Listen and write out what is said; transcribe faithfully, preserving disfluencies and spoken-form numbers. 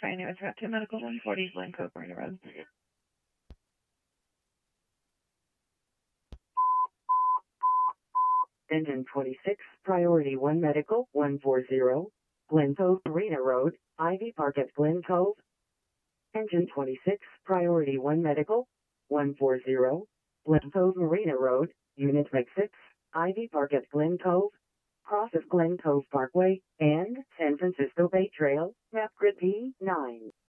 Fine, it was Route two Medical one forty Glen Cove Marina Road. Engine twenty-six, Priority one Medical, one forty, Glen Cove Marina Road, Ivy Park at Glen Cove. Engine twenty-six, Priority one Medical, one forty, Glen Cove Marina Road, Unit Mech six, Ivy Park at Glen Cove, cross of Glen Cove Parkway, and San Francisco Bay Trail, map grid P nine.